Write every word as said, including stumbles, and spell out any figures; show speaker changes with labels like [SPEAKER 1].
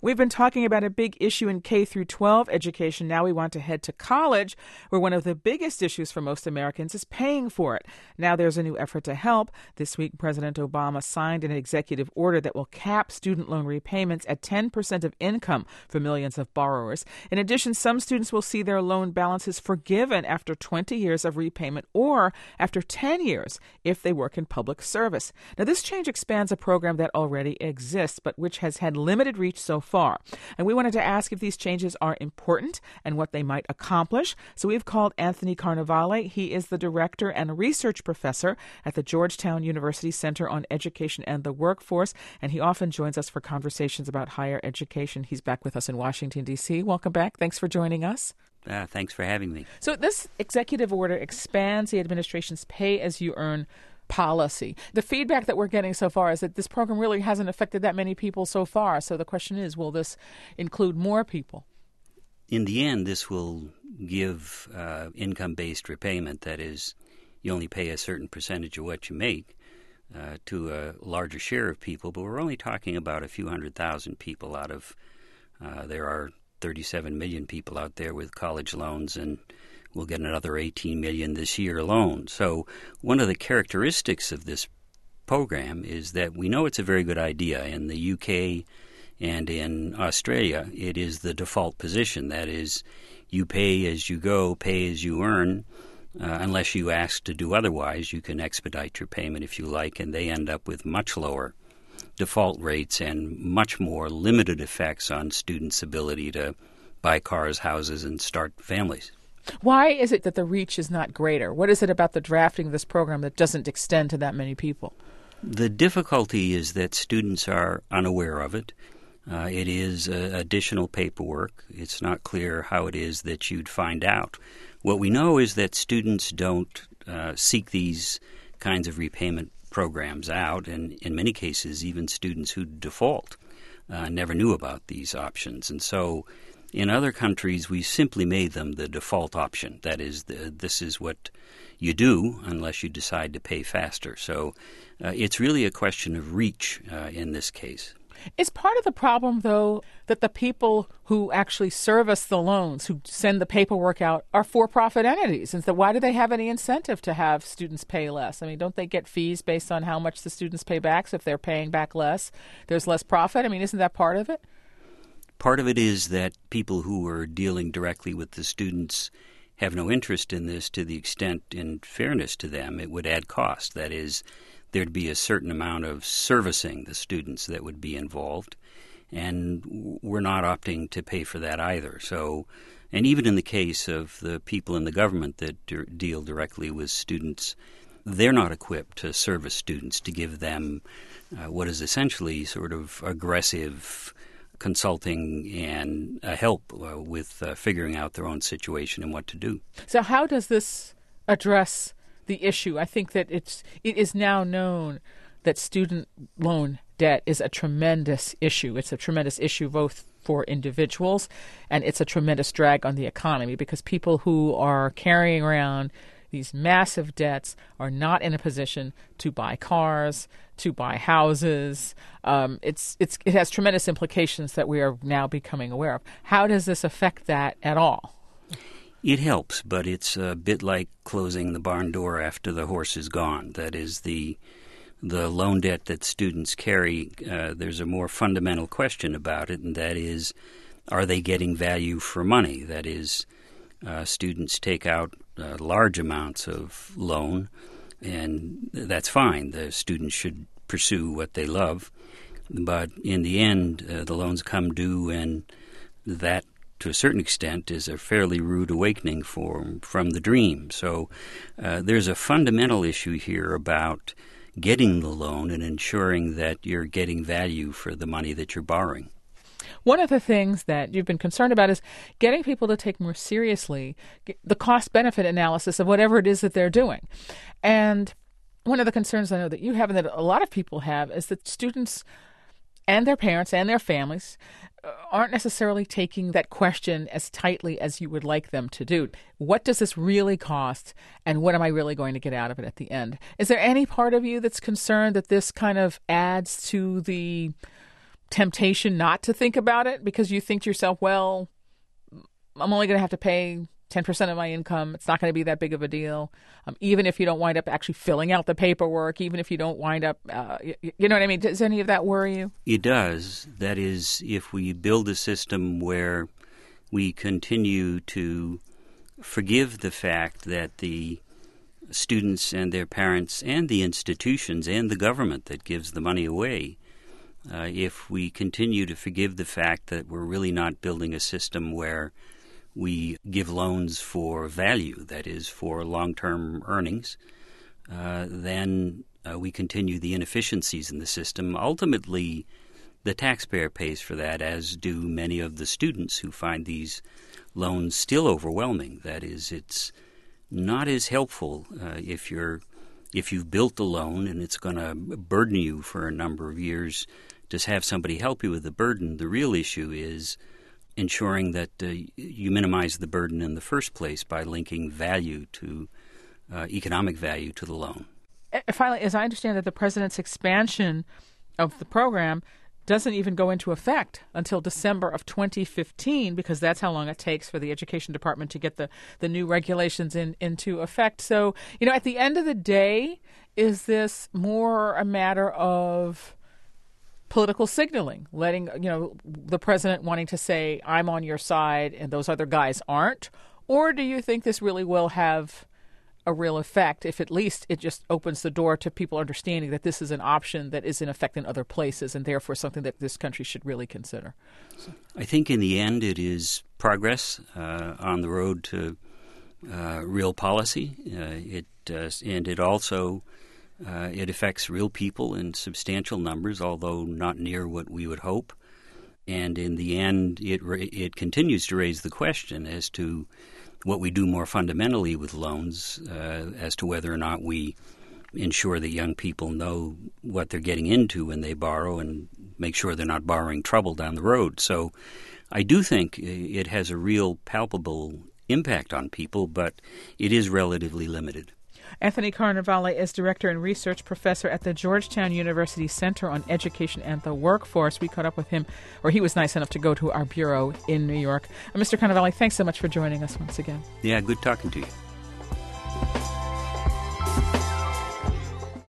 [SPEAKER 1] We've been talking about a big issue in K through twelve education. Now we want to head to college, where one of the biggest issues for most Americans is paying for it. Now there's a new effort to help. This week, President Obama signed an executive order that will cap student loan repayments at ten percent of income for millions of borrowers. In addition, some students will see their loan balances forgiven after twenty years of repayment or after ten years if they work in public service. Now, this change expands a program that already exists, but which has had limited reach so far. Far. And we wanted to ask if these changes are important and what they might accomplish. So we've called Anthony Carnevale. He is the director and research professor at the Georgetown University Center on Education and the Workforce, and he often joins us for conversations about higher education. He's back with us in Washington, D C. Welcome back. Thanks for joining us.
[SPEAKER 2] Uh, thanks for having me.
[SPEAKER 1] So this executive order expands the administration's pay-as-you-earn policy. The feedback that we're getting so far is that this program really hasn't affected that many people so far. So the question is, will this include more people?
[SPEAKER 2] In the end, this will give uh, income-based repayment. That is, you only pay a certain percentage of what you make uh, to a larger share of people. But we're only talking about a few hundred thousand people out of, uh, there are thirty-seven million people out there with college loans, and we'll get another eighteen million this year alone. So one of the characteristics of this program is that we know it's a very good idea. In the U K and in Australia, it is the default position. That is, you pay as you go, pay as you earn. Uh, unless you ask to do otherwise, you can expedite your payment if you like, and they end up with much lower default rates and much more limited effects on students' ability to buy cars, houses, and start families.
[SPEAKER 1] Why is it that the reach is not greater? What is it about the drafting of this program that doesn't extend to that many people?
[SPEAKER 2] The difficulty is that students are unaware of it. Uh, it is uh, additional paperwork. It's not clear how it is that you'd find out. What we know is that students don't uh, seek these kinds of repayment programs out, and in many cases, even students who default uh, never knew about these options. And so in other countries, we simply made them the default option. That is, the, this is what you do unless you decide to pay faster. So uh, it's really a question of reach uh, in this case.
[SPEAKER 1] Is part of the problem, though, that the people who actually service the loans, who send the paperwork out, are for-profit entities? And so why do they have any incentive to have students pay less? I mean, don't they get fees based on how much the students pay back? So if they're paying back less, there's less profit? I mean, isn't that part of it?
[SPEAKER 2] Part of it is that people who are dealing directly with the students have no interest in this to the extent, in fairness to them, it would add cost. That is, there'd be a certain amount of servicing the students that would be involved, and we're not opting to pay for that either. So, and even in the case of the people in the government that de- deal directly with students, they're not equipped to service students, to give them uh, what is essentially sort of aggressive consulting and uh, help uh, with uh, figuring out their own situation and what to do.
[SPEAKER 1] So how does this address the issue? I think that it's it is now known that student loan debt is a tremendous issue. It's a tremendous issue both for individuals, and it's a tremendous drag on the economy because people who are carrying around these massive debts are not in a position to buy cars, to buy houses. Um, it's it's it has tremendous implications that we are now becoming aware of. How does this affect that at all?
[SPEAKER 2] It helps, but it's a bit like closing the barn door after the horse is gone. That is, the the loan debt that students carry, uh, there's a more fundamental question about it, and that is, are they getting value for money? That is, uh, students take out uh, large amounts of loan, and that's fine. The students should pursue what they love. But in the end, uh, the loans come due, and that, to a certain extent, is a fairly rude awakening for, from the dream. So uh, there's a fundamental issue here about getting the loan and ensuring that you're getting value for the money that you're borrowing.
[SPEAKER 1] One of the things that you've been concerned about is getting people to take more seriously the cost-benefit analysis of whatever it is that they're doing. And one of the concerns I know that you have and that a lot of people have is that students and their parents and their families aren't necessarily taking that question as tightly as you would like them to do. What does this really cost, and what am I really going to get out of it at the end? Is there any part of you that's concerned that this kind of adds to the temptation not to think about it because you think to yourself, well, I'm only going to have to pay ten percent of my income. It's not going to be that big of a deal. Um, even if you don't wind up actually filling out the paperwork, even if you don't wind up, uh, you, you know what I mean? Does any of that worry you?
[SPEAKER 2] It does. That is, if we build a system where we continue to forgive the fact that the students and their parents and the institutions and the government that gives the money away, uh, if we continue to forgive the fact that we're really not building a system where we give loans for value, that is, for long-term earnings, uh, then uh, we continue the inefficiencies in the system. Ultimately, the taxpayer pays for that, as do many of the students who find these loans still overwhelming. That is, it's not as helpful uh, if you're if you've built a loan and it's going to burden you for a number of years to have somebody help you with the burden. The real issue is ensuring that uh, you minimize the burden in the first place by linking value to uh, economic value to the loan.
[SPEAKER 1] Finally, as I understand that the president's expansion of the program doesn't even go into effect until December of twenty fifteen, because that's how long it takes for the Education Department to get the, the new regulations in, into effect. So, you know, at the end of the day, is this more a matter of political signaling, letting, you know, the president wanting to say, I'm on your side and those other guys aren't? Or do you think this really will have a real effect, if at least it just opens the door to people understanding that this is an option that is in effect in other places and therefore something that this country should really consider? So.
[SPEAKER 2] I think in the end it is progress uh, on the road to uh, real policy. Uh, it uh, and it also uh, it affects real people in substantial numbers, although not near what we would hope. And in the end, it it continues to raise the question as to what we do more fundamentally with loans, uh, as to whether or not we ensure that young people know what they're getting into when they borrow and make sure they're not borrowing trouble down the road. So I do think it has a real palpable impact on people, but it is relatively limited.
[SPEAKER 1] Anthony Carnevale is Director and Research Professor at the Georgetown University Center on Education and the Workforce. We caught up with him, or he was nice enough to go to our bureau in New York. Uh, Mister Carnevale, thanks so much for joining us once again.
[SPEAKER 2] Yeah, good talking to you.